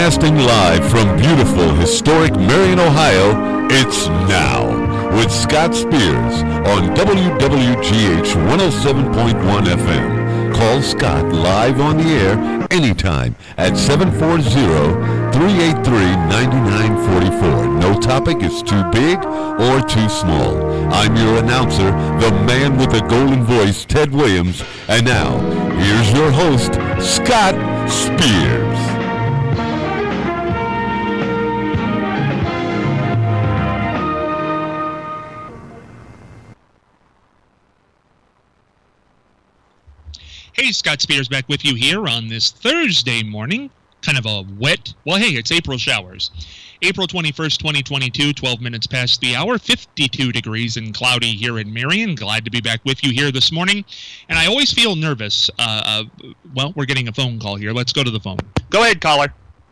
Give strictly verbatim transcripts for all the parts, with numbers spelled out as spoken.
Broadcasting live from beautiful, historic Marion, Ohio, it's Now with Scott Spears on W W G H one oh seven point one F M. Call Scott live on the air anytime at seven four zero, three eight three, nine nine four four. No topic is too big or too small. I'm your announcer, the man with the golden voice, Ted Williams. And now, here's your host, Scott Spears. Hey, Scott Spears back with you here on this Thursday morning. Kind of a wet, well, hey, it's April showers. April twenty-first, twenty twenty-two, twelve minutes past the hour, fifty-two degrees and cloudy here in Marion. Glad to be back with you here this morning. And I always feel nervous. Uh, uh, well, we're getting a phone call here. Let's go to the phone. Go ahead, caller.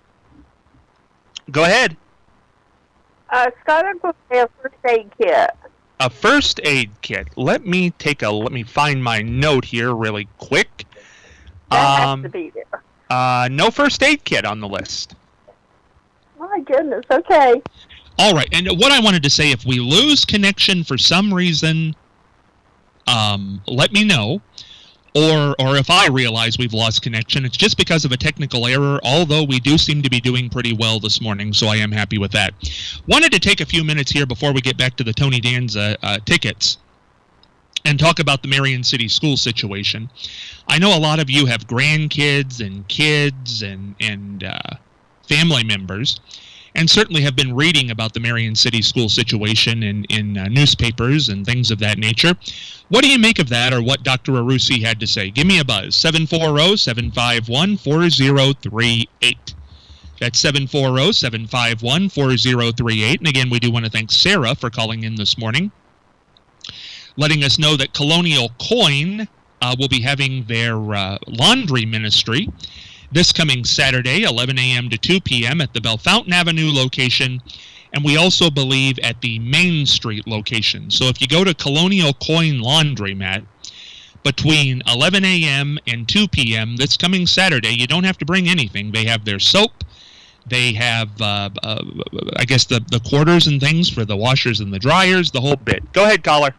Go ahead. Uh, Scott, I'm going to say a first aid kit. A first aid kit. Let me take a, let me find my note here really quick. That um, has to be there. Uh, no first aid kit on the list. My goodness, okay. All right, and what I wanted to say, if we lose connection for some reason, um, let me know. Or or if I realize we've lost connection, it's just because of a technical error, although we do seem to be doing pretty well this morning, so I am happy with that. Wanted to take a few minutes here before we get back to the Tony Danza uh, tickets and talk about the Marion City School situation. I know a lot of you have grandkids and kids and, and uh, family members, and certainly have been reading about the Marion City School situation in, in uh, newspapers and things of that nature. What do you make of that, or what Doctor Arusi had to say? Give me a buzz, seven four zero, seven five one, four zero three eight. That's seven four zero, seven five one, four zero three eight. And again, we do want to thank Sarah for calling in this morning, letting us know that Colonial Coin uh, will be having their uh, laundry ministry this coming Saturday, eleven a.m. to two p.m. at the Bellefontaine Avenue location, and we also believe at the Main Street location. So if you go to Colonial Coin Laundromat between eleven a.m. and two p.m. this coming Saturday, you don't have to bring anything. They have their soap. They have, uh, uh, I guess, the, the quarters and things for the washers and the dryers, the whole bit. Go ahead, caller.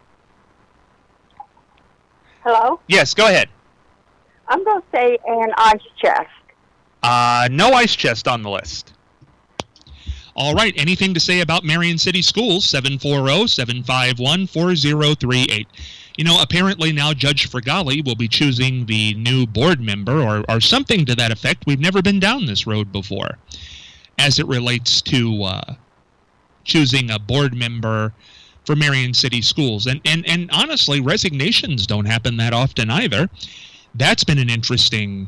Hello? Yes, go ahead. I'm going to say an ice chest. Uh, no ice chest on the list. All right, anything to say about Marion City Schools? seven four zero, seven five one, four zero three eight. You know, apparently now Judge Fregali will be choosing the new board member, or, or something to that effect. We've never been down this road before, as it relates to uh, choosing a board member for Marion City Schools. And, and, and honestly, resignations don't happen that often either. That's been an interesting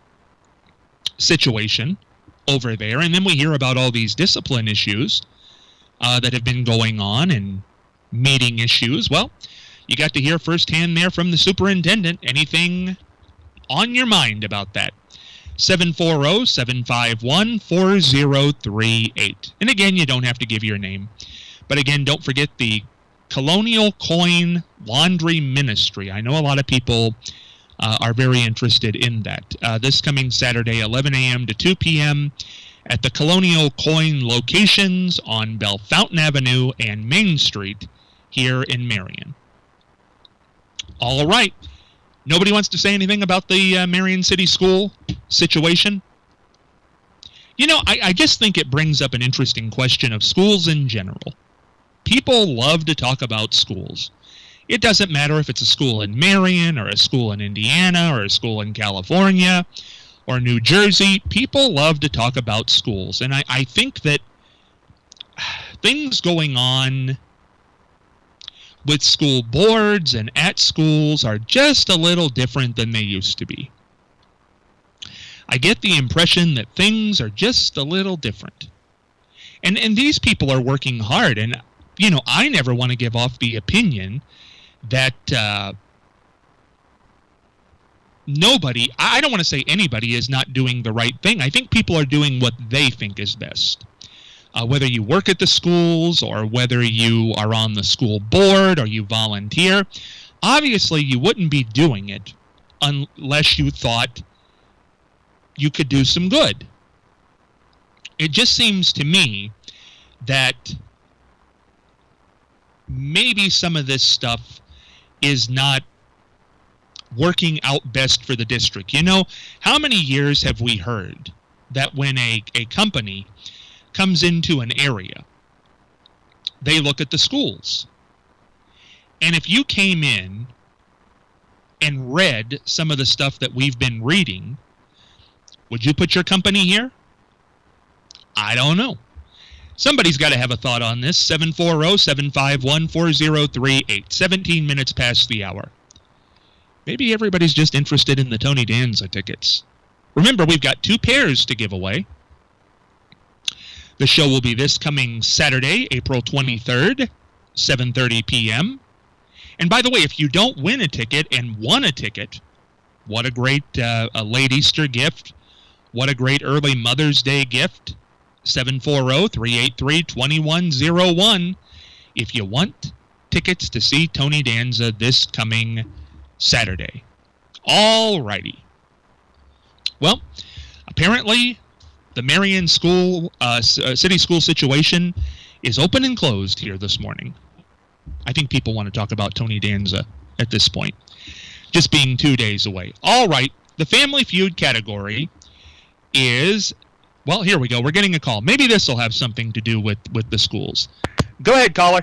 situation over there. And then we hear about all these discipline issues uh, that have been going on, and meeting issues. Well, you got to hear firsthand there from the superintendent. Anything on your mind about that? seven four zero, seven five one, four zero three eight. And again, you don't have to give your name. But again, don't forget the Colonial Coin Laundry Ministry. I know a lot of people Uh, are very interested in that. Uh, this coming Saturday, eleven a.m. to two p.m. at the Colonial Coin locations on Bellefontaine Avenue and Main Street here in Marion. All right. Nobody wants to say anything about the uh, Marion City School situation? You know, I, I just think it brings up an interesting question of schools in general. People love to talk about schools. It doesn't matter if it's a school in Marion, or a school in Indiana, or a school in California, or New Jersey. People love to talk about schools. And I, I think that things going on with school boards and at schools are just a little different than they used to be. I get the impression that things are just a little different. And, and these people are working hard. And, you know, I never want to give off the opinion that uh, nobody, I don't want to say anybody, is not doing the right thing. I think people are doing what they think is best. Uh, whether you work at the schools, or whether you are on the school board, or you volunteer, obviously you wouldn't be doing it unless you thought you could do some good. it just seems to me that maybe some of this stuff is not working out best for the district. You know, how many years have we heard that when a, a company comes into an area, they look at the schools. And if you came in and read some of the stuff that we've been reading, would you put your company here? I don't know. Somebody's got to have a thought on this. seven four zero, seven five one, four zero three eight. seventeen minutes past the hour. Maybe everybody's just interested in the Tony Danza tickets. Remember, we've got two pairs to give away. The show will be this coming Saturday, April twenty-third, seven thirty p.m. And by the way, if you don't win a ticket and won a ticket, what a great uh, a late Easter gift. What a great early Mother's Day gift. seven four zero, three eight three, two one zero one. If you want tickets to see Tony Danza this coming Saturday. All righty. Well, apparently the Marion school, uh, city school situation is open and closed here this morning. I think people want to talk about Tony Danza at this point, just being two days away. All right, the Family Feud category is, well, here we go. We're getting a call. Maybe this will have something to do with, with the schools. Go ahead, caller.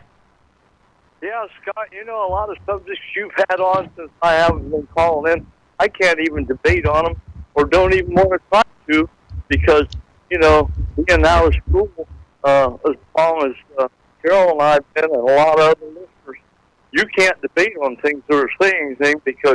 Yeah, Scott, you know, a lot of subjects you've had on since I haven't been calling in, I can't even debate on them or don't even want to try to because, you know, being out of school, uh, as long as uh, Carol and I have been and a lot of other listeners, you can't debate on things that are saying anything because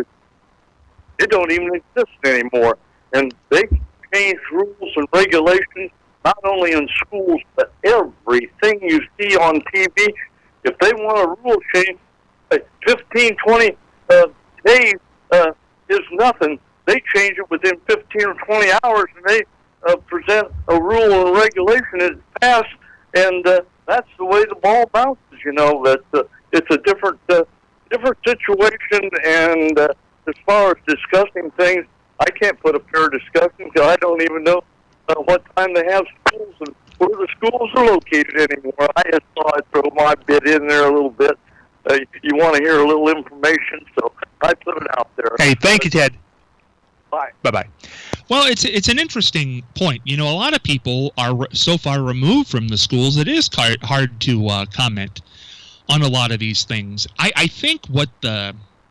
it don't even exist anymore. And they change rules and regulations, not only in schools, but everything you see on T V. If they want a rule change, fifteen, twenty uh, days uh, is nothing. They change it within fifteen or twenty hours, and they uh, present a rule and regulation that's passed, and uh, that's the way the ball bounces, you know. That uh, it's a different uh, different situation, and uh, as far as discussing things, I can't put a pair discussing because I don't even know uh, what time they have schools and where the schools are located anymore. I just thought I'd throw my bit in there a little bit. Uh, you want to hear a little information, so I put it out there. Hey, thank you, Ted. Bye. Bye-bye. Well, it's it's an interesting point. You know, a lot of people are re- so far removed from the schools, it is hard, hard to uh, comment on a lot of these things. I, I think what the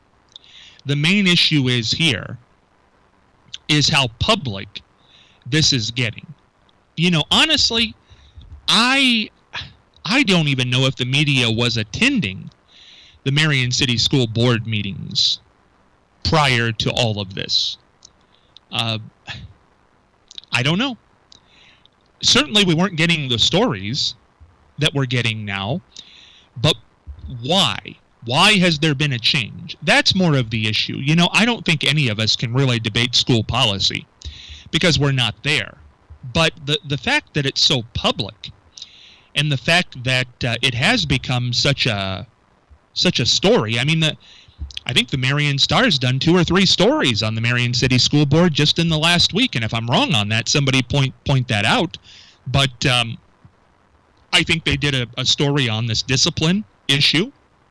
the main issue is here is how public this is getting. You know, honestly, I I don't even know if the media was attending the Marion City School Board meetings prior to all of this. Uh, I don't know. Certainly we weren't getting the stories that we're getting now, but why? Why has there been a change? That's more of the issue. You know, I don't think any of us can really debate school policy because we're not there. But the, the fact that it's so public and the fact that uh, it has become such a such a story. I mean, the, I think the Marion Star's done two or three stories on the Marion City School Board just in the last week. And if I'm wrong on that, somebody point point that out. But um, I think they did a, a story on this discipline issue.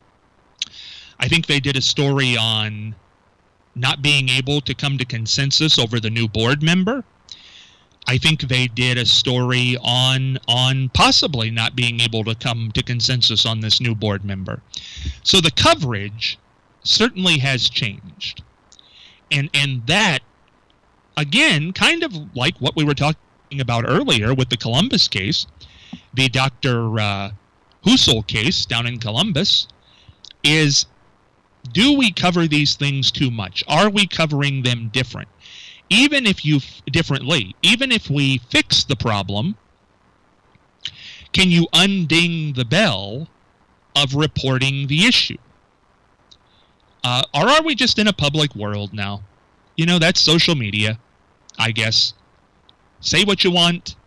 I think they did a story on not being able to come to consensus over the new board member. I think they did a story on on possibly not being able to come to consensus on this new board member. So the coverage certainly has changed. And and that, again, kind of like what we were talking about earlier with the Columbus case, the Doctor Uh, Husel case down in Columbus, is do we cover these things too much? Are we covering them different? Even if you differently, even if we fix the problem, can you unding the bell of reporting the issue? Uh, or are we just in a public world now? You know, that's social media, I guess. Say what you want.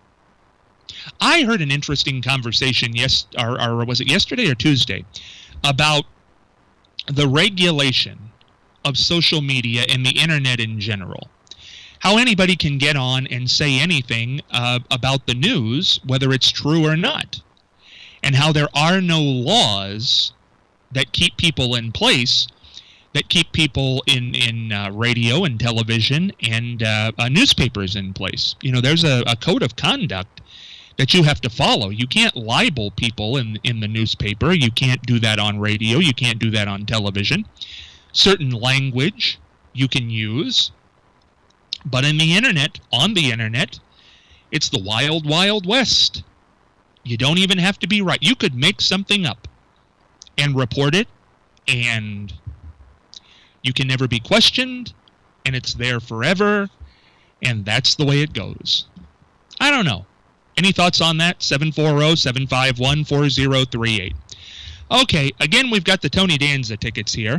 I heard an interesting conversation, yes, or, or was it yesterday or Tuesday, about the regulation of social media and the internet in general. how anybody can get on and say anything uh, about the news, whether it's true or not, and how there are no laws that keep people in place, that keep people in, in uh, radio and television and uh, uh, newspapers in place. You know, there's a, a code of conduct that you have to follow. You can't libel people in, in the newspaper. You can't do that on radio. You can't do that on television. Certain language you can use. But in the internet, on the internet, it's the wild, wild west. You don't even have to be right. You could make something up and report it, and you can never be questioned, and it's there forever, and that's the way it goes. I don't know. Any thoughts on that? seven four zero, seven five one, four zero three eight. Okay, again, we've got the Tony Danza tickets here.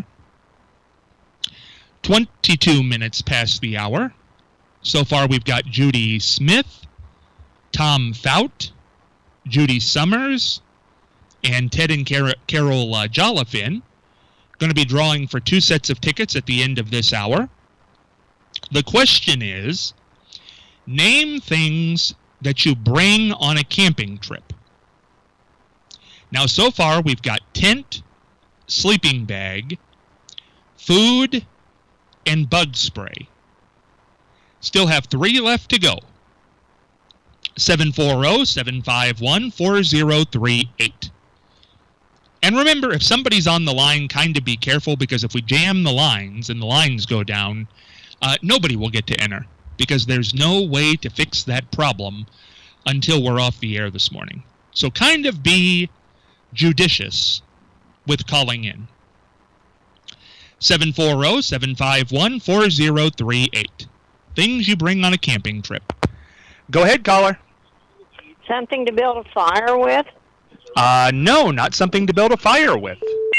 twenty-two minutes past the hour. So far, we've got Judy Smith, Tom Fout, Judy Summers, and Ted and Car- Carol uh, Jollifin. Going to be drawing for two sets of tickets at the end of this hour. The question is, name things that you bring on a camping trip. Now, so far, we've got tent, sleeping bag, food, and bug spray. Still have three left to go. seven four zero, seven five one, four zero three eight. And remember, if somebody's on the line, kind of be careful, because if we jam the lines and the lines go down, uh, nobody will get to enter, because there's no way to fix that problem until we're off the air this morning. So kind of be judicious with calling in. seven four zero, seven five one, four zero three eight. Things you bring on a camping trip. Go ahead, caller. Something to build a fire with? Uh, no, not something to build a fire with.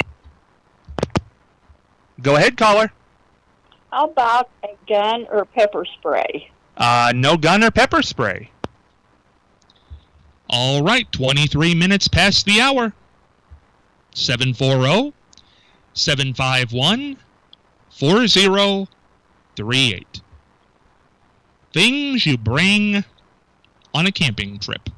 Go ahead, caller. How about a gun or pepper spray? Uh, no gun or pepper spray. All right, twenty-three minutes past the hour. seven four zero, seven five one, four zero three eight. Things you bring on a camping trip.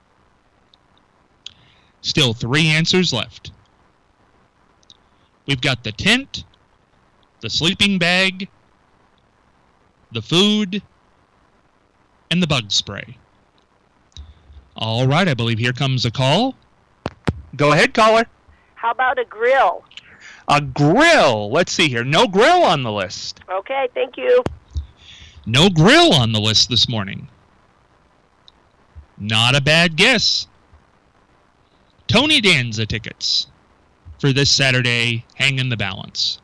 Still three answers left. We've got the tent, the sleeping bag, the food, and the bug spray. All right, I believe here comes a call. Go ahead, caller. How about a grill? A grill. Let's see here. No grill on the list. Okay, thank you. No grill on the list this morning. Not a bad guess. Tony Danza tickets for this Saturday hang in the balance.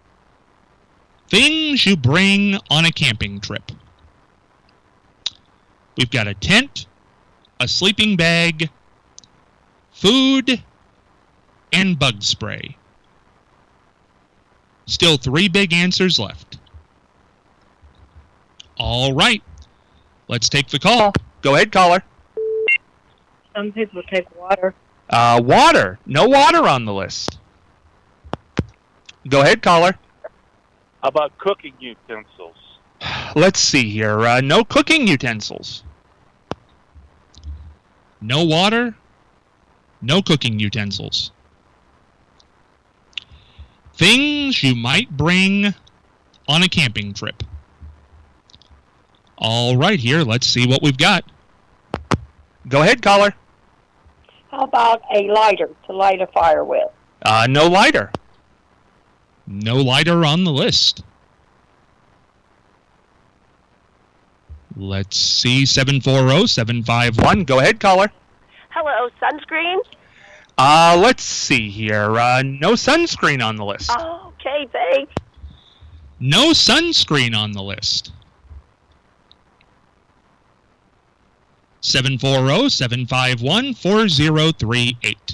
Things you bring on a camping trip. We've got a tent, a sleeping bag, food, and bug spray. Still three big answers left. All right. Let's take the call. Go ahead, caller. Some people take water. Uh, water. No water on the list. Go ahead, caller. How about cooking utensils? Let's see here. Uh, no cooking utensils. No water. No cooking utensils. Things you might bring on a camping trip. All right, here, let's see what we've got. Go ahead, caller. How about a lighter to light a fire with? Uh, no lighter. No lighter on the list. Let's see, seven four zero, seven five one. Go ahead, caller. Hello, sunscreen? Uh, let's see here. Uh, no sunscreen on the list. Oh, okay, thanks. No sunscreen on the list. seven four zero, seven five one, four zero three eight.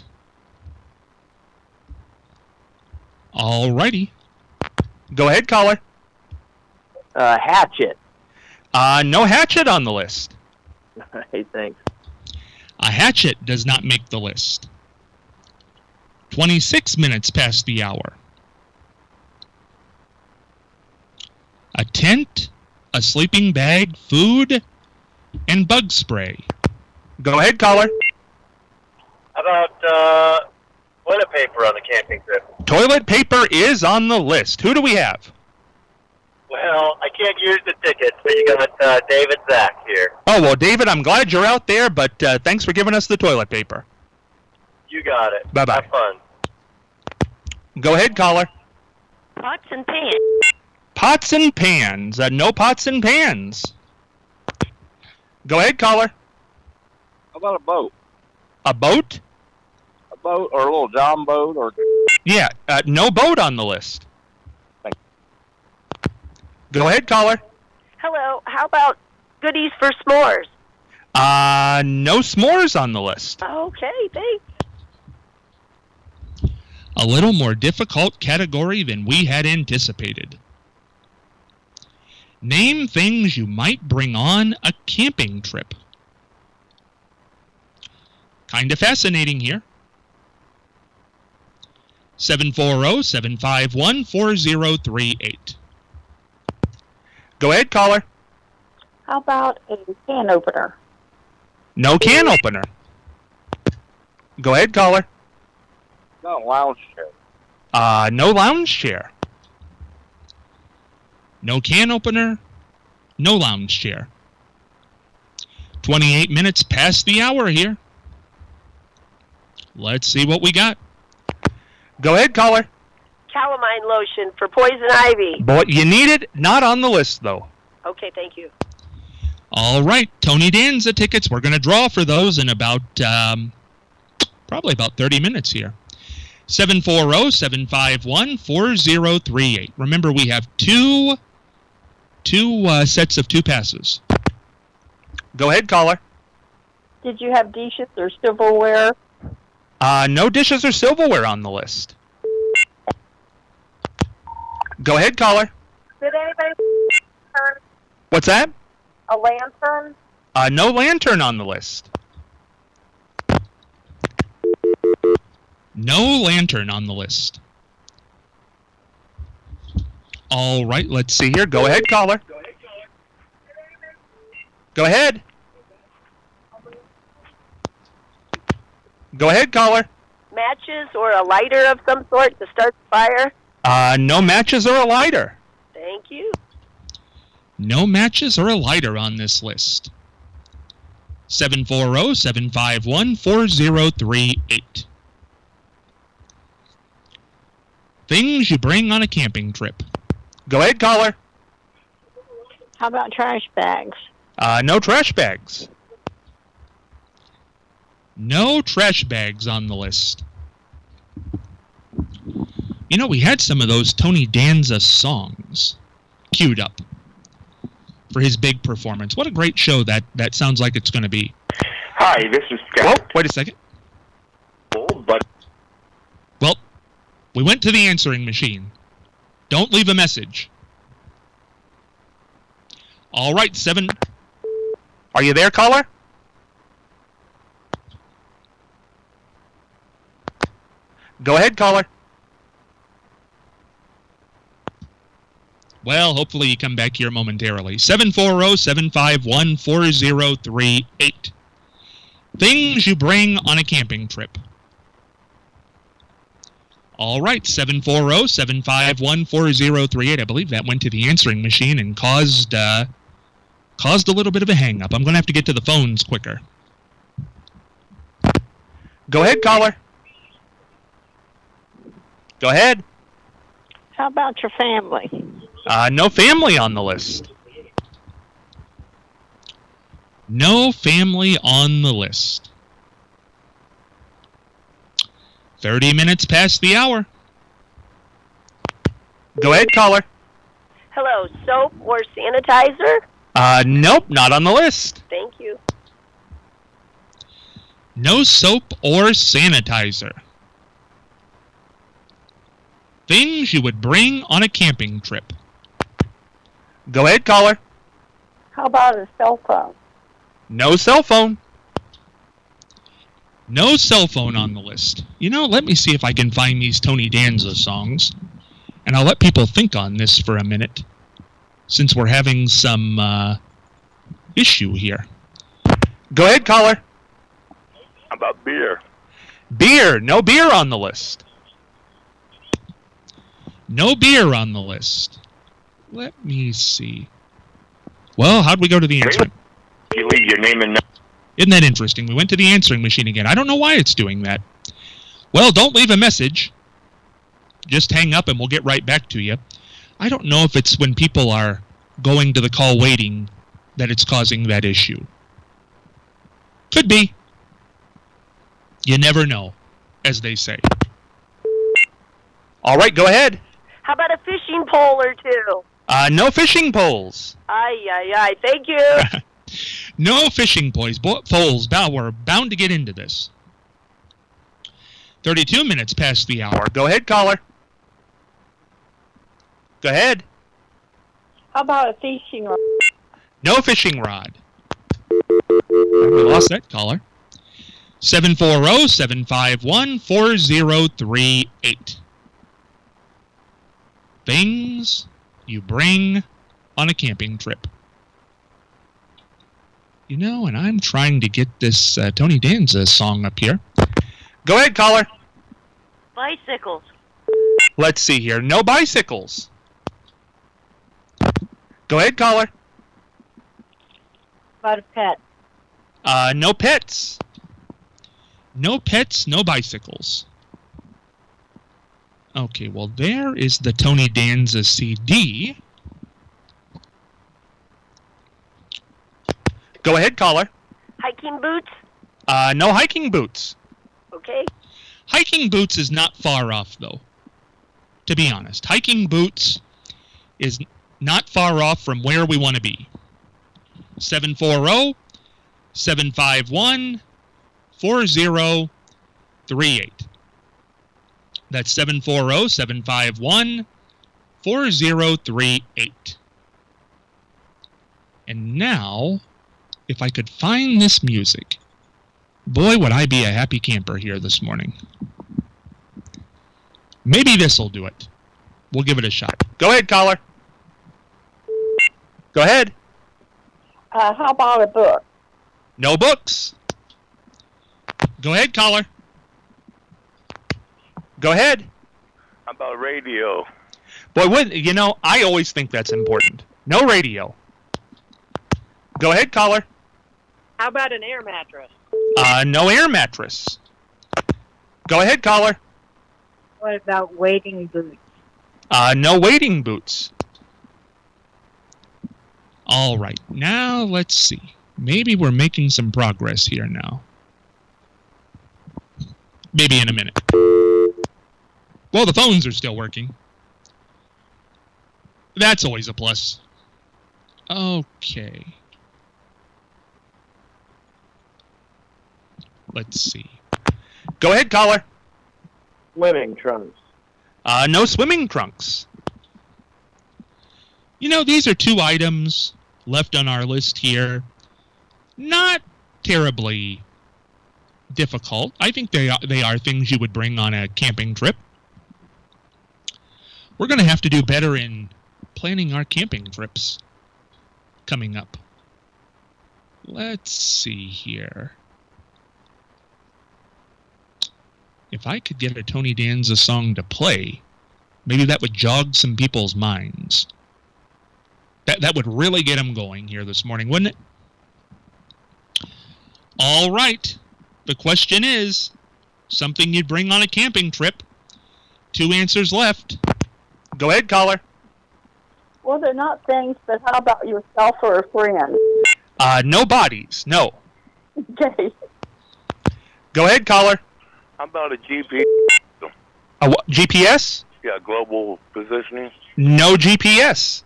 All righty. Go ahead, caller. Uh, hatchet. Uh, no hatchet on the list. Hey, thanks. A hatchet does not make the list. twenty-six minutes past the hour. A tent, a sleeping bag, food, and bug spray. Go ahead, caller. How about uh, toilet paper on the camping trip? Toilet paper is on the list. Who do we have? Well, I can't use the ticket, so you got uh, David Zach here. Oh, well, David, I'm glad you're out there, but uh, thanks for giving us the toilet paper. You got it. Bye-bye. Have fun. Go ahead, caller. Pots and pans. Pots and pans. Uh, no pots and pans. Go ahead, caller. How about a boat? A boat? A boat or a little John boat or... Yeah, uh, no boat on the list. Thank you. Go ahead, caller. Hello. How about goodies for s'mores? Uh, no s'mores on the list. Okay, thanks. A little more difficult category than we had anticipated. Name things you might bring on a camping trip. Kind of fascinating here. seven four zero, seven five one, four zero three eight. Go ahead, caller. How about a can opener? No can opener. Go ahead, caller. No, lounge chair. Uh, no lounge chair. No can opener. No lounge chair. twenty-eight minutes past the hour here. Let's see what we got. Go ahead, caller. Calamine lotion for poison ivy. Boy, you need it. Not on the list, though. Okay, thank you. All right, Tony Danza tickets. We're going to draw for those in about, um, probably about thirty minutes here. seven four zero, seven five one, four zero three eight. Remember, we have two, two uh, sets of two passes. Go ahead, caller. Did you have dishes or silverware? Uh, no dishes or silverware on the list. Go ahead, caller. Did anybody turn What's that? a lantern? Uh, no lantern on the list. No lantern on the list. All right, let's see here. Go ahead, caller. Go ahead. Go ahead, caller. Matches or a lighter of some sort to start the fire? Uh, no matches or a lighter. Thank you. No matches or a lighter on this list. seven four zero, seven five one, four zero three eight. Things you bring on a camping trip. Go ahead, caller. How about trash bags? Uh, no trash bags. No trash bags on the list. You know, we had some of those Tony Danza songs queued up for his big performance. What a great show that, that sounds like it's going to be. Hi, this is Scott. Whoa, wait a second. But Well, we went to the answering machine. Don't leave a message. All right, seven. Are you there, caller? Go ahead, caller. Well, hopefully you come back here momentarily. seven four zero, seven five one, four zero three eight. Things you bring on a camping trip. All right, seven four zero, seven five one, four zero three eight. I believe that went to the answering machine and caused uh, caused a little bit of a hang-up. I'm going to have to get to the phones quicker. Go ahead, caller. Go ahead. How about your family? Uh, no family on the list. No family on the list. thirty minutes past the hour. Go ahead, caller. Hello, soap or sanitizer? Uh, nope, not on the list. Thank you. No soap or sanitizer. Things you would bring on a camping trip. Go ahead, caller. How about a cell phone? No cell phone. No cell phone on the list. You know, let me see if I can find these Tony Danza songs, and I'll let people think on this for a minute. since we're having some uh, issue here. Go ahead, caller. How about beer? Beer. No beer on the list. No beer on the list. Let me see. Well, how'd we go to the answering? You leave your name and number. Isn't that interesting? We went to the answering machine again. I don't know why it's doing that. Well, don't leave a message. Just hang up and we'll get right back to you. I don't know if it's when people are going to the call waiting that it's causing that issue. Could be. You never know, as they say. All right, go ahead. How about a fishing pole or two? Uh, no fishing poles. Aye, aye, aye. Thank you. No fishing poles. Bo- poles. Bow, we're bound to get into this. thirty-two minutes past the hour. Go ahead, caller. Go ahead. How about a fishing rod? No fishing rod. We lost that caller. seven four zero, seven five one, four zero three eight. Things you bring on a camping trip. You know, and I'm trying to get this uh, Tony Danza song up here. Go ahead, caller. Bicycles. Let's see here. No bicycles. Go ahead, caller. How about a pet? Uh, no pets. No pets, no bicycles. Okay, well, there is the Tony Danza C D. Go ahead, caller. Hiking boots? Uh, no hiking boots. Okay. Hiking boots is not far off, though. To be honest, hiking boots is not far off from where we want to be. seven four zero, seven five one, four zero three eight. That's seven four zero, seven five one, four zero three eight. And now, if I could find this music, boy, would I be a happy camper here this morning. Maybe this will do it. We'll give it a shot. Go ahead, caller. Go ahead. Uh, how about a book? No books. Go ahead, caller. Go ahead. How about radio? Boy, what, you know, I always think that's important. No radio. Go ahead, caller. How about an air mattress? Uh, no air mattress. Go ahead, caller. What about wading boots? Uh, no wading boots. All right, now let's see. Maybe we're making some progress here now. Maybe in a minute. Well, the phones are still working. That's always a plus. Okay. Let's see. Go ahead, caller. Swimming trunks. Uh, no swimming trunks. You know, these are two items left on our list here. Not terribly difficult. I think they are, they are things you would bring on a camping trip. We're going to have to do better in planning our camping trips coming up. Let's see here. If I could get a Tony Danza song to play, maybe that would jog some people's minds. That that would really get them going here this morning, wouldn't it? All right. The question is, something you'd bring on a camping trip. Two answers left. Go ahead, caller. Well, they're not things, but how about yourself or a friend? Uh, no bodies. No. Okay. Go ahead, caller. How about a G P S? A what, G P S? Yeah, global positioning. No G P S.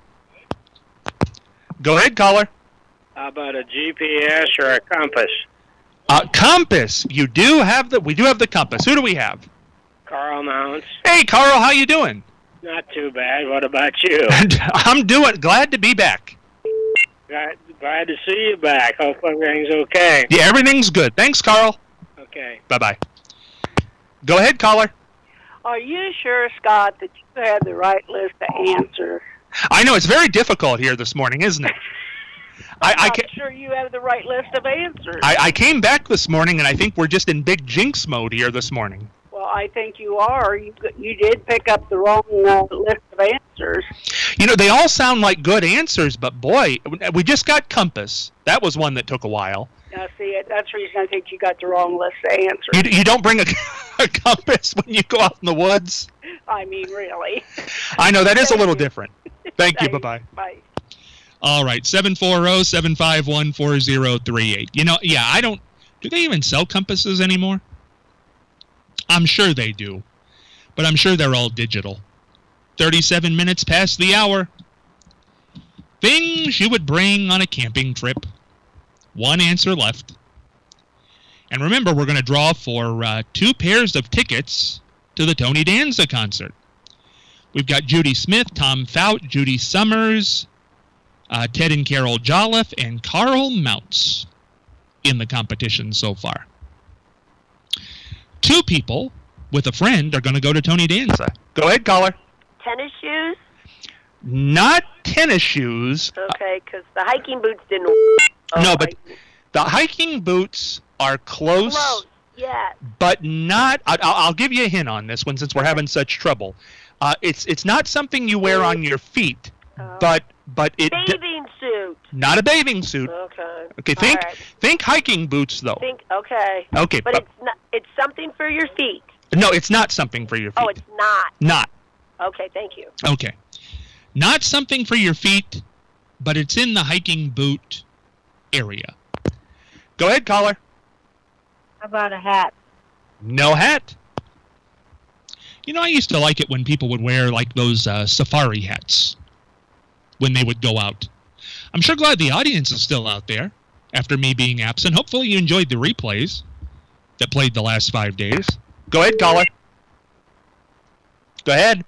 Go ahead, caller. How about a G P S or a compass? Uh, compass. You do have the. We do have the compass. Who do we have? Carl Mounts. Hey, Carl. How you doing? Not too bad. What about you? I'm doing. Glad to be back. glad, glad to see you back. Hope everything's okay. Yeah, everything's good. Thanks, Carl. Okay. Bye bye. Go ahead, caller. Are you sure, Scott, that you had the right list to answer? I know, it's very difficult here this morning, isn't it? I, I I'm ca- sure you have the right list of answers. I, I came back this morning, and I think we're just in big jinx mode here this morning. Well, I think you are. You you did pick up the wrong uh, list of answers. You know, they all sound like good answers, but boy, we just got Compass. That was one that took a while. Now, see, that's the reason I think you got the wrong list of answers. You, you don't bring a, a compass when you go out in the woods? I mean, really. I know, that is a little different. Thank you, Thanks. bye-bye. Bye. All right, seven four zero, seven five one, four zero three eight. You know, yeah, I don't... Do they even sell compasses anymore? I'm sure they do. But I'm sure they're all digital. thirty-seven minutes past the hour. Things you would bring on a camping trip. One answer left. And remember, we're going to draw for uh, two pairs of tickets to the Tony Danza concert. We've got Judy Smith, Tom Fout, Judy Summers, uh, Ted and Carol Jolliffe, and Carl Mounts in the competition so far. Two people with a friend are going to go to Tony Danza. Go ahead, caller. Tennis shoes? Not tennis shoes. Okay, because the hiking boots didn't work. Oh, no, but I... the hiking boots are close. Close, yeah. But not. I'll, I'll give you a hint on this one since we're having such trouble. Uh, it's it's not something you wear on your feet, uh, but but it. Bathing suit. Not a bathing suit. Okay. Okay. Think right. think hiking boots though. Think okay. Okay. But it's not. It's something for your feet. No, it's not something for your feet. Oh, it's not. Not. Okay. Thank you. Okay. Not something for your feet, but it's in the hiking boot area. Go ahead, caller. How about a hat? No hat. You know, I used to like it when people would wear, like, those uh, safari hats when they would go out. I'm sure glad the audience is still out there after me being absent. Hopefully you enjoyed the replays that played the last five days. Go ahead, caller. Go ahead.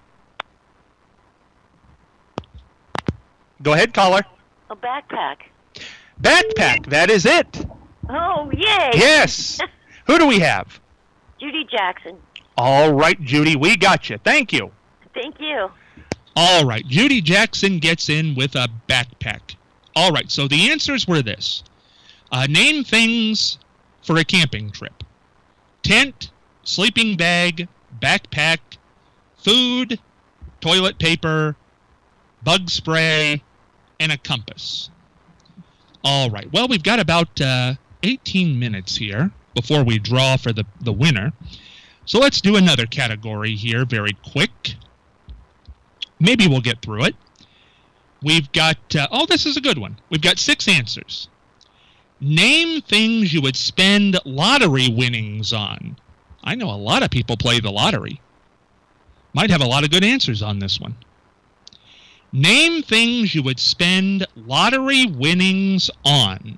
Go ahead, caller. A backpack. Backpack, that is it. Oh, yay. Yes. Who do we have? Judy Jackson. All right, Judy, we got you. Thank you. Thank you. All right, Judy Jackson gets in with a backpack. All right, so the answers were this. Uh, name things for a camping trip. Tent, sleeping bag, backpack, food, toilet paper, bug spray, and a compass. All right, well, we've got about uh, eighteen minutes here before we draw for the, the winner. So let's do another category here very quick. Maybe we'll get through it. We've got, uh, oh, this is a good one. We've got six answers. Name things you would spend lottery winnings on. I know a lot of people play the lottery. Might have a lot of good answers on this one. Name things you would spend lottery winnings on.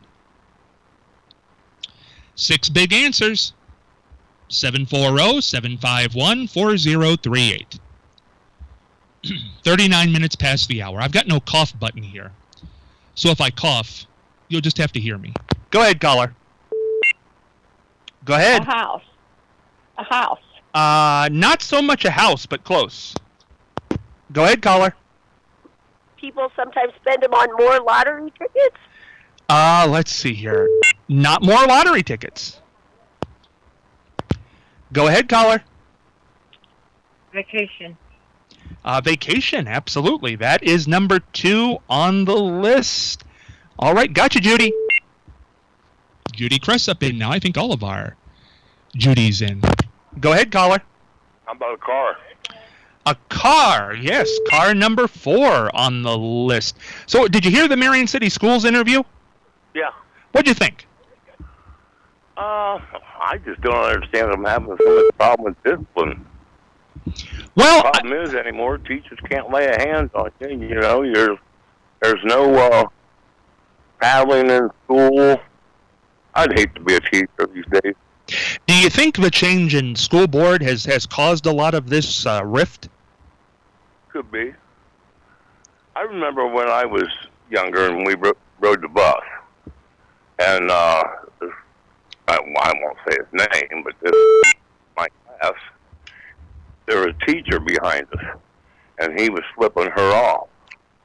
Six big answers. seven four zero, seven five one, four zero three eight. thirty-nine minutes past the hour. I've got no cough button here. So if I cough, you'll just have to hear me. Go ahead, caller. Go ahead. A house. A house. Uh, not so much a house, but close. Go ahead, caller. People sometimes spend them on more lottery tickets. Uh, let's see here. Not more lottery tickets. Go ahead, caller. Vacation. Uh, vacation, absolutely. That is number two on the list. All right, gotcha, Judy. Judy Cressup in now. I think all of our Judy's in. Go ahead, caller. How about a car? A car, yes. Car number four on the list. So, did you hear the Marion City Schools interview? Yeah. What'd you think? Uh, I just don't understand them having so much problem with discipline. Well, the problem is anymore, teachers can't lay a hand on you. You know, you're, there's no uh, paddling in school. I'd hate to be a teacher these days. Do you think the change in school board has, has caused a lot of this uh, rift? Could be. I remember when I was younger and we ro- rode the bus, and uh, this, I, well, I won't say his name, but this my class, there was a teacher behind us, and he was flipping her off.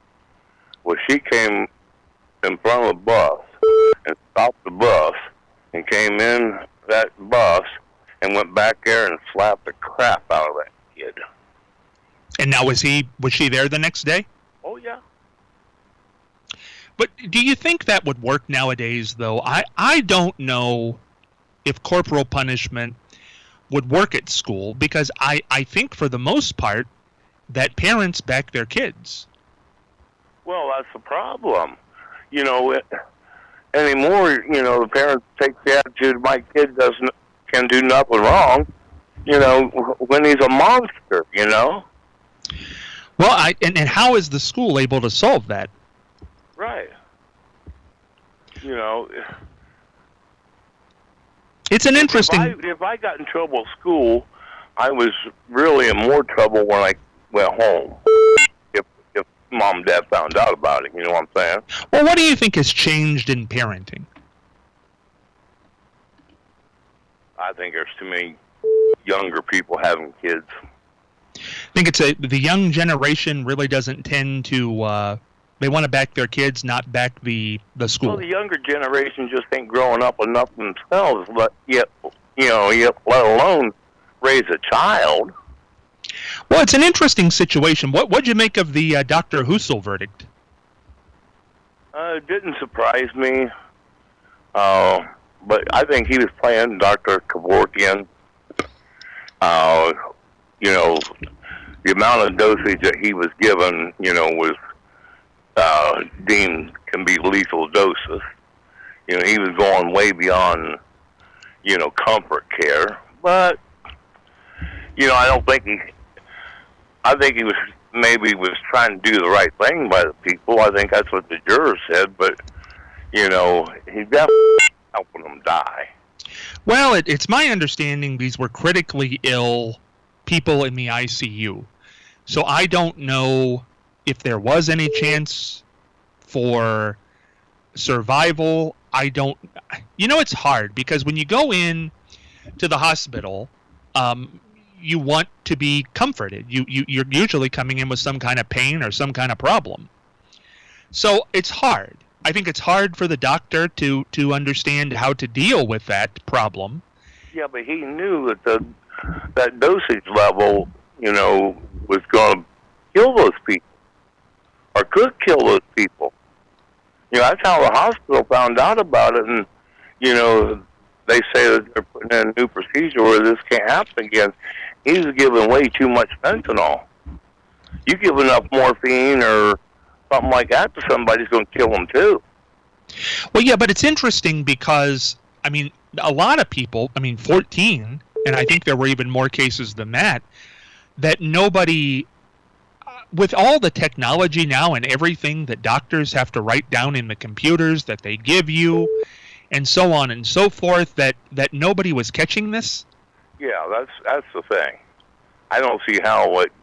Well, she came in front of the bus and stopped the bus and came in that bus and went back there and slapped the crap out of that kid. And now was he was she there the next day? Oh, yeah. But do you think that would work nowadays, though? I, I don't know if corporal punishment would work at school, because I, I think for the most part that parents back their kids. Well, that's the problem. You know, it, anymore, you know, the parents take the attitude, my kid doesn't can do nothing wrong, you know, when he's a monster, you know? Well, I and, and how is the school able to solve that? Right. You know, it's an interesting... If I, if I got in trouble at school, I was really in more trouble when I went home. If if mom and dad found out about it, you know what I'm saying? Well, what do you think has changed in parenting? I think there's too many younger people having kids. I think it's a the young generation really doesn't tend to... Uh, they want to back their kids, not back the, the school. Well, the younger generation just ain't growing up enough themselves, but yet, you know, yet let alone raise a child. Well, it's an interesting situation. What what'd you make of the uh, Doctor Husel verdict? Uh, it didn't surprise me, uh, but I think he was playing Doctor Kevorkian. Uh, you know, the amount of dosage that he was given, you know, was uh, deemed can be lethal doses. You know, he was going way beyond, you know, comfort care. But, you know, I don't think he, I think he was, maybe was trying to do the right thing by the people. I think that's what the jurors said, but, you know, he definitely helping them die. Well, it, it's my understanding these were critically ill people in the I C U. So I don't know if there was any chance for survival. I don't, you know, it's hard because when you go in to the hospital, um, you want to be comforted. You, you, you're usually coming in with some kind of pain or some kind of problem. So it's hard. I think it's hard for the doctor to, to understand how to deal with that problem. Yeah, but he knew that the that dosage level, you know, was going to kill those people or could kill those people. You know, that's how the hospital found out about it, and, you know, they say that they're putting in a new procedure where this can't happen again. He was giving way too much fentanyl. You give enough morphine or something like that to somebody, who's going to kill them too. Well, yeah, but it's interesting because, I mean, a lot of people, I mean, fourteen, and I think there were even more cases than that, that nobody, with all the technology now and everything that doctors have to write down in the computers that they give you, and so on and so forth, that, that nobody was catching this? Yeah, that's that's the thing. I don't see how it,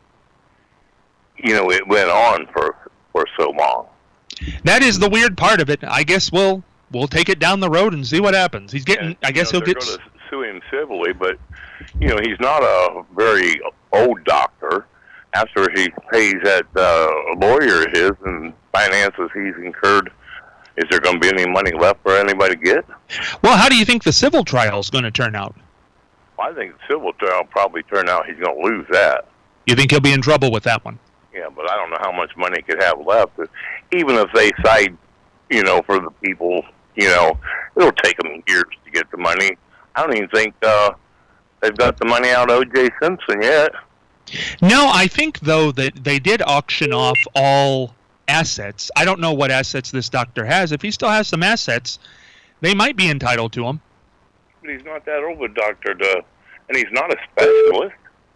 you know, it went on for for so long. That is the weird part of it. I guess we'll we'll take it down the road and see what happens. He's getting. And, I guess you know, he'll they're get. going to sue him civilly, but you know, he's not a very old doctor. After he pays that uh, lawyer his and finances he's incurred, is there going to be any money left for anybody to get? Well, how do you think the civil trial is going to turn out? I think the civil trial will probably turn out he's going to lose that. You think he'll be in trouble with that one? Yeah, but I don't know how much money he could have left. Even if they side, you know, for the people, you know, it'll take them years to get the money. I don't even think uh, they've got the money out of O J Simpson yet. No, I think, though, that they did auction off all assets. I don't know what assets this doctor has. If he still has some assets, they might be entitled to them. But he's not that old a doctor, to, and he's not a specialist.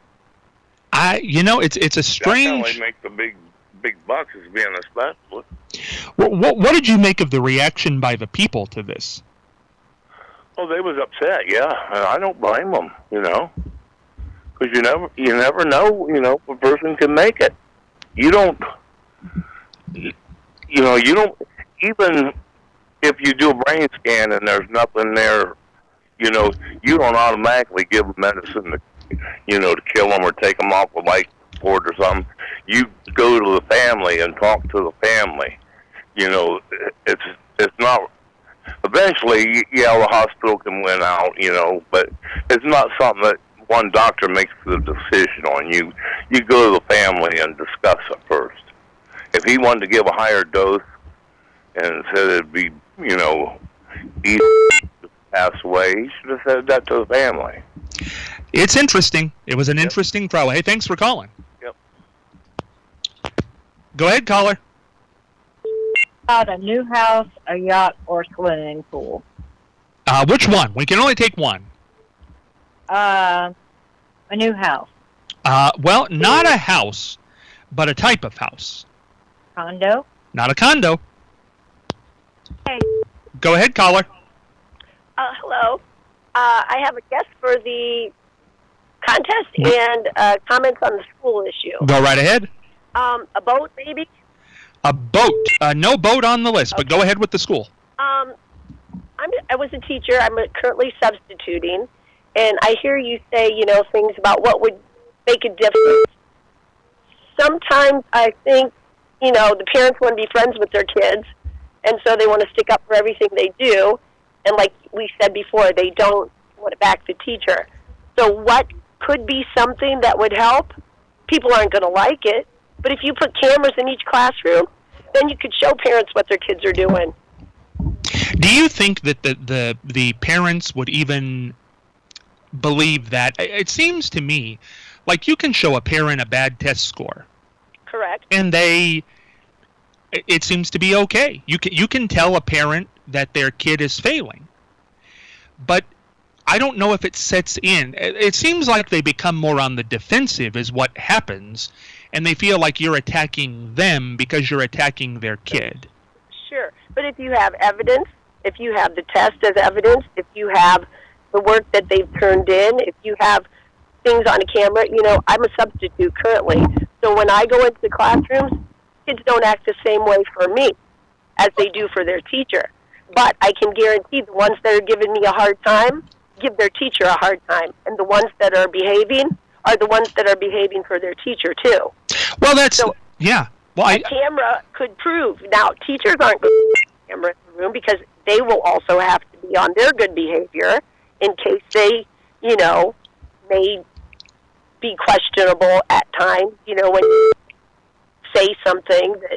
I, you know, it's it's a strange. That's how they make the big big bucks, is being a specialist. What, what what did you make of the reaction by the people to this? Oh, they was upset. Yeah, and I don't blame them. You know, because you never you never know. You know, a person can make it. You don't. You know, you don't even if you do a brain scan and there's nothing there. You know, you don't automatically give them medicine to, you know, to kill them or take them off a life support or something. You go to the family and talk to the family you know, it's it's not. Eventually, yeah, the hospital can win out, you know, but it's not something that one doctor makes the decision on. You you go to the family and discuss it first. If he wanted to give a higher dose and said it'd be, you know, easy to pass away, he should have said that to the family. It's interesting. It was an yep. interesting trial. Hey, thanks for calling. Yep. Go ahead, caller. About a new house, a yacht, or swimming pool? Uh, which one? We can only take one. Uh, a new house. Uh, well, not a house, but a type of house. Condo? Not a condo. Hey. Go ahead, caller. Uh, hello. Uh, I have a guest for the contest and uh, comments on the school issue. Go right ahead. Um, a boat, maybe? A boat. Uh, no boat on the list, okay. but go ahead with the school. Um, I'm, I was a teacher. I'm currently substituting. And I hear you say, you know, things about what would make a difference. Sometimes I think, you know, the parents want to be friends with their kids, and so they want to stick up for everything they do. And like we said before, they don't want to back the teacher. So what could be something that would help? People aren't going to like it. But if you put cameras in each classroom, then you could show parents what their kids are doing. Do you think that the, the, the parents would even believe that? It seems to me like you can show a parent a bad test score. Correct. And they, it seems to be okay. You can, you can tell a parent that their kid is failing. But I don't know if it sets in. It seems like they become more on the defensive is what happens, and they feel like you're attacking them because you're attacking their kid. Sure. But if you have evidence, if you have the test as evidence, if you have the work that they've turned in, if you have things on a camera, you know, I'm a substitute currently. So when I go into the classrooms, kids don't act the same way for me as they do for their teacher. But I can guarantee the ones that are giving me a hard time give their teacher a hard time. And the ones that are behaving are the ones that are behaving for their teacher, too. Well, that's, so yeah. Well, a I, camera could prove. Now, teachers aren't going to put a camera in the room because they will also have to be on their good behavior in case they, you know, may be questionable at times, you know, when you say something that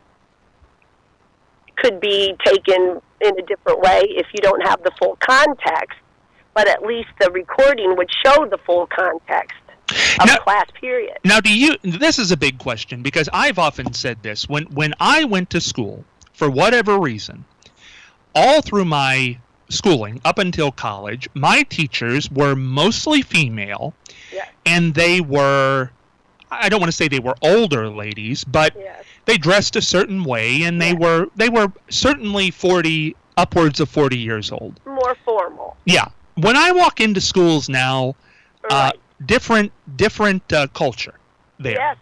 could be taken in a different way if you don't have the full context, but at least the recording would show the full context of now, the class period. Now, do you, this is a big question because I've often said this. When, when I went to school, for whatever reason, all through my schooling up until college, my teachers were mostly female, yes. and they were, I don't want to say they were older ladies, but yes. they dressed a certain way, and they yes. were they were certainly forty, upwards of forty years old. More formal. Yeah. When I walk into schools now, right. uh, different different uh, culture there. Yes.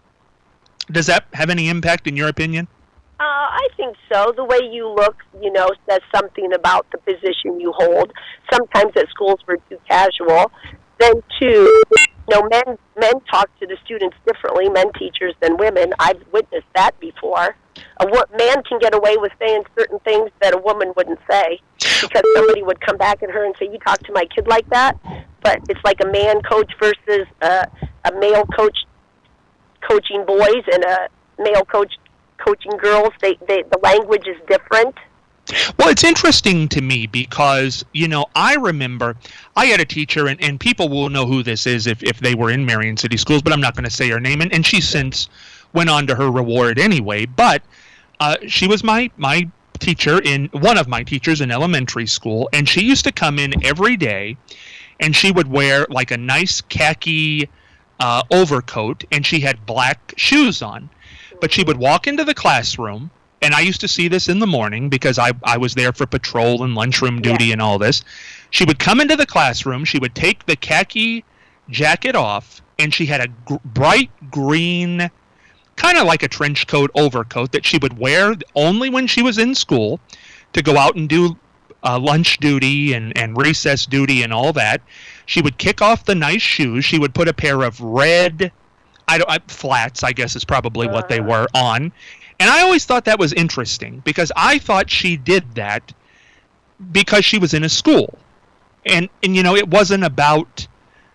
Does that have any impact in your opinion? Uh, I think so. The way you look, you know, says something about the position you hold. Sometimes at schools we're too casual. Then, too, you know, men men talk to the students differently, men teachers than women. I've witnessed that before. A wo- man can get away with saying certain things that a woman wouldn't say because somebody would come back at her and say, you talk to my kid like that? But it's like a man coach versus uh, a male coach coaching boys and a male coach coaching girls. They, they the language is different. Well, it's interesting to me because, you know, I remember I had a teacher, and, and people will know who this is if, if they were in Marion City Schools, but I'm not going to say her name, and, and she since went on to her reward anyway, but uh, she was my, my teacher, in one of my teachers in elementary school, and she used to come in every day, and she would wear like a nice khaki uh, overcoat, and she had black shoes on, but she would walk into the classroom. And I used to see this in the morning because I, I was there for patrol and lunchroom duty yeah. and all this. She would come into the classroom. She would take the khaki jacket off, and she had a gr- bright green, kind of like a trench coat overcoat that she would wear only when she was in school to go out and do uh, lunch duty and, and recess duty and all that. She would kick off the nice shoes. She would put a pair of red I don't, I, flats, I guess is probably uh-huh. what they were, on. And I always thought that was interesting because I thought she did that because she was in a school. And, and you know, it wasn't about,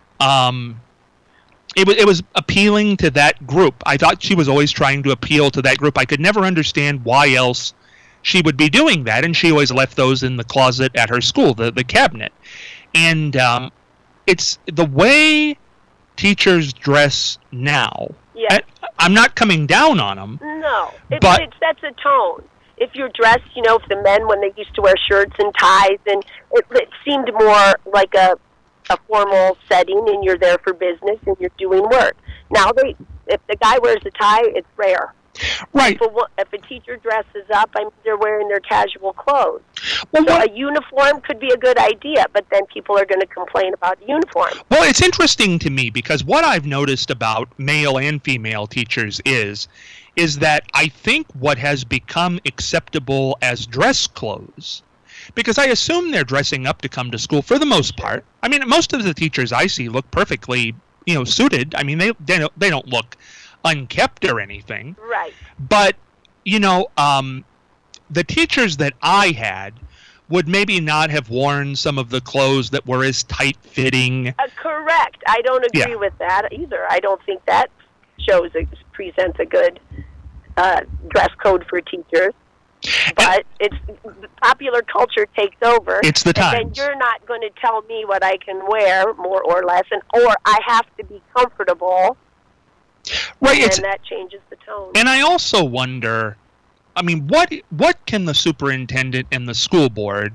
um, it was, it was appealing to that group. I thought she was always trying to appeal to that group. I could never understand why else she would be doing that. And she always left those in the closet at her school, the, the cabinet. And um, it's the way teachers dress now. Yeah. I'm not coming down on them. No, it, but it sets a tone. If you're dressed, you know, if the men, when they used to wear shirts and ties, and it, it seemed more like a a formal setting, and you're there for business and you're doing work. Now, they, if the guy wears a tie, it's rare. Right. If a, if a teacher dresses up, I mean, they're wearing their casual clothes. Well, so what, a uniform could be a good idea, but then people are going to complain about the uniform. Well, it's interesting to me because what I've noticed about male and female teachers is, is that I think what has become acceptable as dress clothes, because I assume they're dressing up to come to school for the most part. I mean, most of the teachers I see look perfectly, you know, suited. I mean, they they don't, they don't look unkept or anything. Right. But, you know, um, the teachers that I had would maybe not have worn some of the clothes that were as tight-fitting. Uh, correct. I don't agree Yeah. with that either. I don't think that shows a, presents a good uh, dress code for teachers. But it's popular culture takes over. It's the and times. then you're not going to tell me what I can wear, more or less, and or I have to be comfortable. Right. And It's, that changes the tone. and I also wonder, I mean, what what can the superintendent and the school board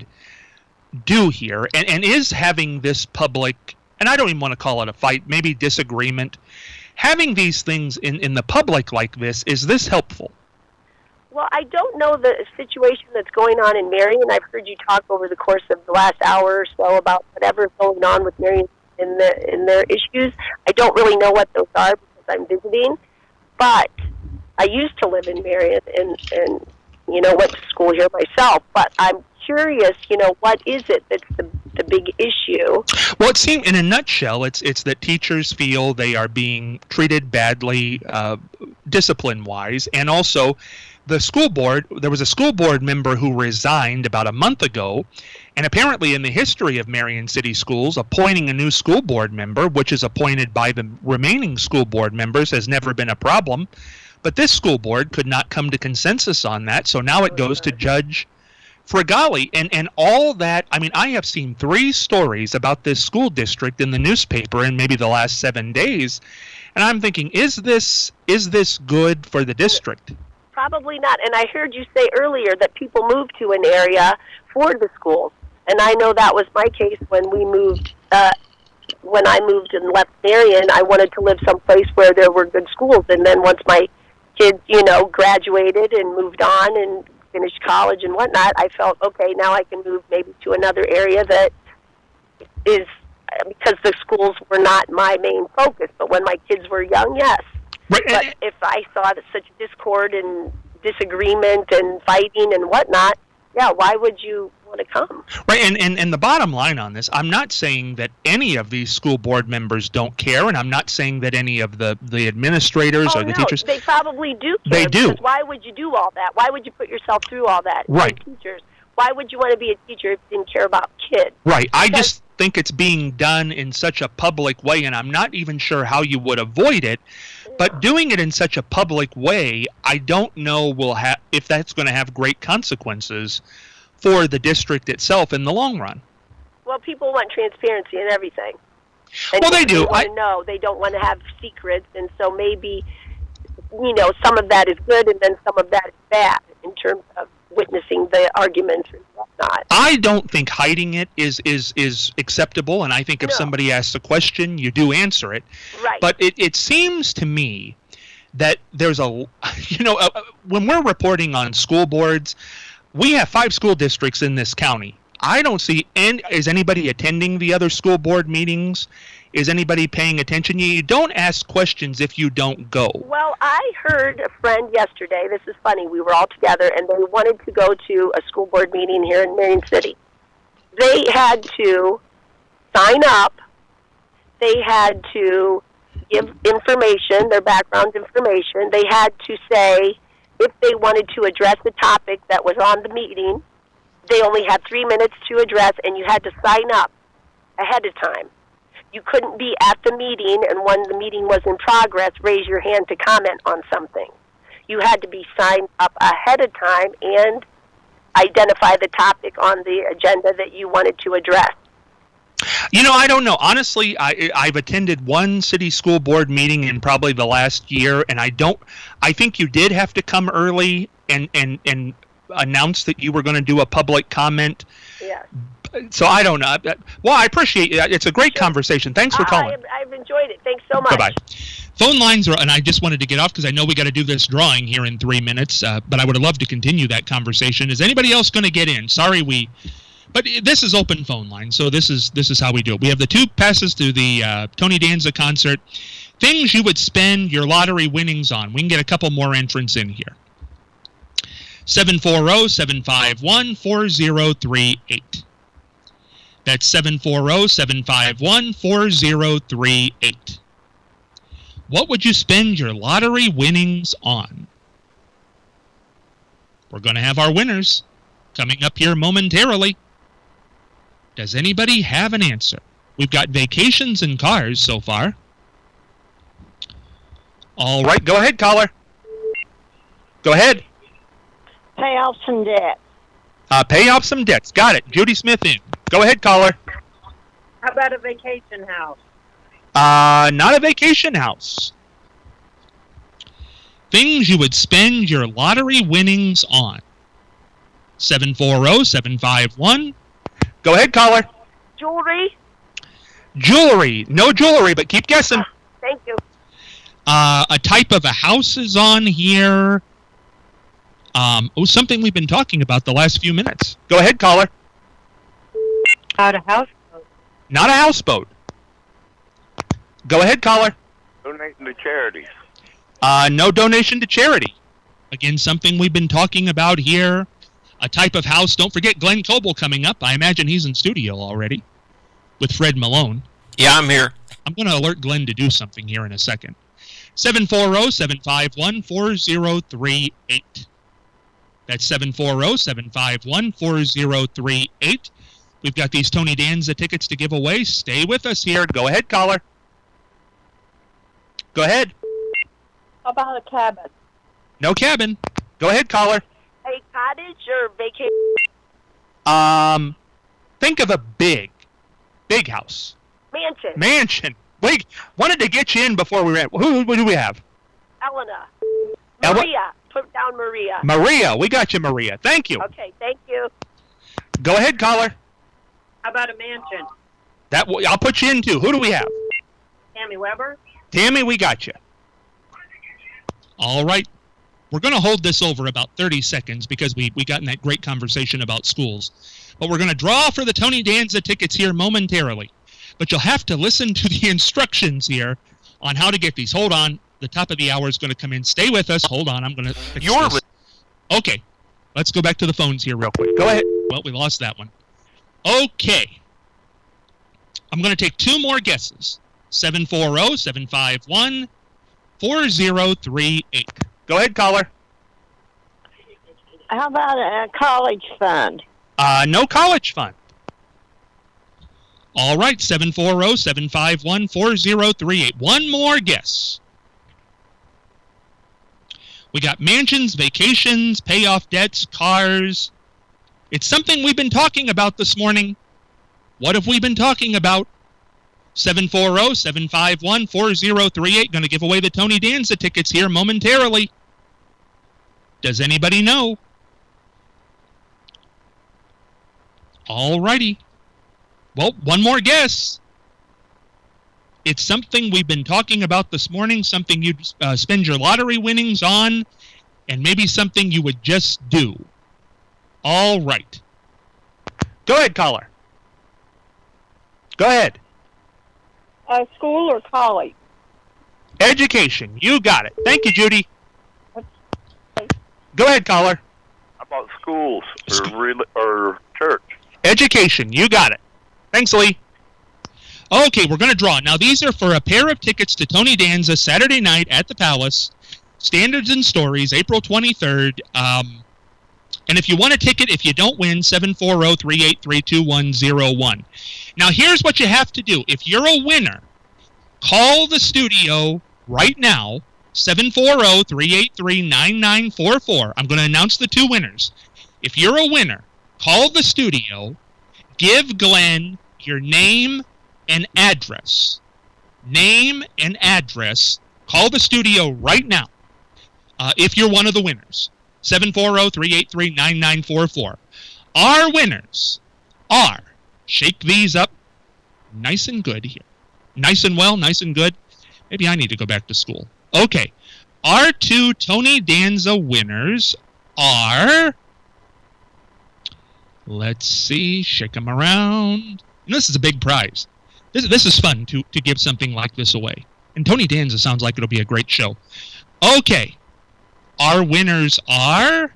do here? And, and is having this public, and I don't even want to call it a fight, maybe disagreement, having these things in, in the public like this, is this helpful? Well, I don't know the situation that's going on in Marion. I've heard you talk over the course of the last hour or so about whatever's going on with Marion in, the, in their issues. I don't really know what those are because I'm visiting. But I used to live in Marion and, and you know, went to school here myself. But I'm curious, you know, what is it that's the, the big issue? Well, it seems, in a nutshell, it's it's that teachers feel they are being treated badly, uh, discipline-wise, and also the school board, there was a school board member who resigned about a month ago, and apparently in the history of Marion City Schools, appointing a new school board member, which is appointed by the remaining school board members, has never been a problem. But this school board could not come to consensus on that, so now it goes to Judge Fregali. And, and all that, I mean, I have seen three stories about this school district in the newspaper in maybe the last seven days, and I'm thinking, is this is this good for the district? Probably not. And I heard you say earlier that people move to an area for the schools. And I know that was my case when we moved, uh, when I moved and left Marion. I wanted to live someplace where there were good schools. And then once my kids, you know, graduated and moved on and finished college and whatnot, I felt, okay, now I can move maybe to another area that is, because the schools were not my main focus. But when my kids were young, yes. Right. But if I saw that such discord and disagreement and fighting and whatnot, yeah, why would you want to come? Right, and, and, and the bottom line on this, I'm not saying that any of these school board members don't care, and I'm not saying that any of the, the administrators oh, or the no, teachers... they probably do care. They do. Because why would you do all that? Why would you put yourself through all that? Right. Teachers. Why would you want to be a teacher if you didn't care about kids? Right, I Because- just think it's being done in such a public way, and I'm not even sure how you would avoid it. But doing it in such a public way, I don't know will ha- if that's going to have great consequences for the district itself in the long run. Well, people want transparency in everything. And Well, they do. They want I- to know. They don't want to have secrets, and so maybe, you know, some of that is good, and then some of that is bad in terms of witnessing the arguments and whatnot. I don't think hiding it is is is acceptable, and I think if No. somebody asks a question, you do answer it. Right. But it, it seems to me that there's a, you know, uh, when we're reporting on school boards, we have five school districts in this county. I don't see, and is anybody attending the other school board meetings? Is anybody paying attention? You don't ask questions if you don't go. Well, I heard a friend yesterday, this is funny, we were all together, and they wanted to go to a school board meeting here in Marion City. They had to sign up. They had to give information, their background information. They had to say if they wanted to address the topic that was on the meeting, they only had three minutes to address, and you had to sign up ahead of time. You couldn't be at the meeting, and when the meeting was in progress, raise your hand to comment on something. You had to be signed up ahead of time and identify the topic on the agenda that you wanted to address. You know, I don't know. Honestly, I, I've attended one city school board meeting in probably the last year, and I don't. I think you did have to come early and and and announce that you were going to do a public comment. Yeah. So I don't know. Well, I appreciate it. It's a great sure. conversation. Thanks for calling. I've, I've enjoyed it. Thanks so much. Bye-bye. Phone lines are, and I just wanted to get off because I know we got to do this drawing here in three minutes, uh, but I would have loved to continue that conversation. Is anybody else going to get in? Sorry, we, but this is open phone line, so this is this is how we do it. We have the two passes to the uh, Tony Danza concert. Things you would spend your lottery winnings on. We can get a couple more entrants in here. seven four zero, seven five one, four zero three eight. That's seven four zero, seven five one, four zero three eight. What would you spend your lottery winnings on? We're going to have our winners coming up here momentarily. Does anybody have an answer? We've got vacations and cars so far. All right, go ahead, caller. Go ahead. Pay off some debt. Uh, pay off some debts. Got it. Judy Smith in. Go ahead, caller. How about a vacation house? Uh, not a vacation house. Things you would spend your lottery winnings on. seven four zero, seven five one. Go ahead, caller. Jewelry. Jewelry. No jewelry, but keep guessing. Thank you. Uh, a type of a house is on here. Um, oh, something we've been talking about the last few minutes. Go ahead, caller. Not a houseboat. Not a houseboat. Go ahead, caller. Donating to charities. Uh, no donation to charity. Again, something we've been talking about here. A type of house. Don't forget Glenn Coble coming up. I imagine he's in studio already with Fred Malone. Yeah, I'm here. I'm going to alert Glenn to do something here in a second. seven four zero, seven five one, four zero three eight. That's seven four zero, seven five one, four zero three eight. We've got these Tony Danza tickets to give away. Stay with us here. Go ahead, caller. Go ahead. How about a cabin? No cabin. Go ahead, caller. A cottage or vacation? Um, think of a big, big house. Mansion. Mansion. Wait, wanted to get you in before we ran. Who, who do we have? Elena. El- Maria. Put down Maria. Maria. We got you, Maria. Thank you. Okay, thank you. Go ahead, caller. How about a mansion? That w- I'll put you in too. Who do we have? Tammy Weber? Tammy, we got you. All right. We're going to hold this over about thirty seconds because we, we got in that great conversation about schools. But we're going to draw for the Tony Danza tickets here momentarily. But you'll have to listen to the instructions here on how to get these. Hold on. The top of the hour is going to come in. Stay with us. Hold on. I'm going to fix You're this. Okay. Let's go back to the phones here real quick. Go ahead. Well, we lost that one. Okay. I'm going to take two more guesses. seven four zero, seven five one, four zero three eight. Go ahead, caller. How about a college fund? Uh, no college fund. All right, seven four zero, seven five one, four zero three eight. One more guess. We got mansions, vacations, pay off debts, cars. It's something we've been talking about this morning. What have we been talking about? seven four zero, seven five one, four zero three eight. Going to give away the Tony Danza tickets here momentarily. Does anybody know? All righty. Well, one more guess. It's something we've been talking about this morning, something you'd uh, spend your lottery winnings on, and maybe something you would just do. All right. Go ahead, caller. Go ahead. Uh, school or college? Education. You got it. Thank you, Judy. Go ahead, caller. How about schools or, re- or church? Education. You got it. Thanks, Lee. Okay, we're going to draw. Now, these are for a pair of tickets to Tony Danza Saturday night at the Palace. Standards and Stories, April twenty-third. Um, and if you want a ticket, if you don't win, seven four zero, three eight three, two one zero one. Now, here's what you have to do. If you're a winner, call the studio right now, seven four zero, three eight three, nine nine four four. I'm going to announce the two winners. If you're a winner, call the studio, give Glenn your name and address. Name and address. Call the studio right now uh, if you're one of the winners. seven four zero, three eight three, nine nine four four. Our winners are, shake these up nice and good here. Nice and well, nice and good. Maybe I need to go back to school. Okay. Our two Tony Danza winners are, let's see, shake them around. And this is a big prize. This, this is fun to, to give something like this away. And Tony Danza sounds like it'll be a great show. Okay. Our winners are...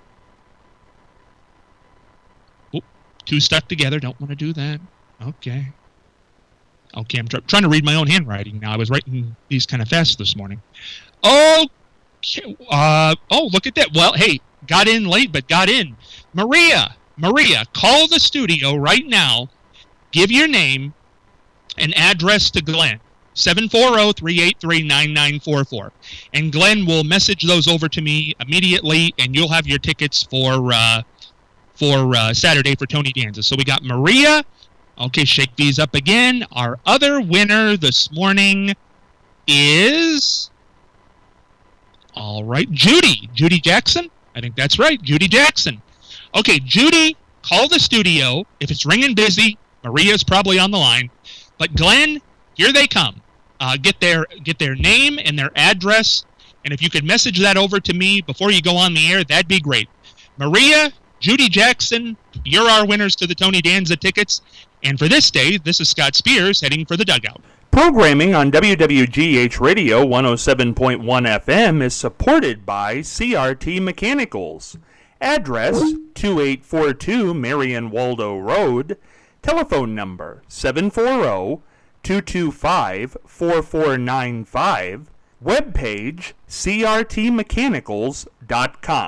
Oop, two stuck together. Don't want to do that. Okay. Okay, I'm try- trying to read my own handwriting now. I was writing these kind of fast this morning. Okay. Uh, oh, look at that. Well, hey, got in late, but got in. Maria, Maria, call the studio right now. Give your name and address to Glenn. seven four zero, three eight three, nine nine four four. And Glenn will message those over to me immediately, and you'll have your tickets for uh, for uh, Saturday for Tony Danza. So we got Maria. Okay, shake these up again. Our other winner this morning is... All right, Judy. Judy Jackson? I think that's right, Judy Jackson. Okay, Judy, call the studio. If it's ringing busy, Maria's probably on the line. But Glenn, here they come. Uh, get their get their name and their address. And if you could message that over to me before you go on the air, that'd be great. Maria, Judy Jackson, you're our winners to the Tony Danza tickets. And for this day, this is Scott Spears heading for the dugout. Programming on W W G H Radio one oh seven point one F M is supported by C R T Mechanicals. Address two eight four two Marion Waldo Road. Telephone number seven four zero, two two five, four four nine five. Webpage c r t mechanicals dot com.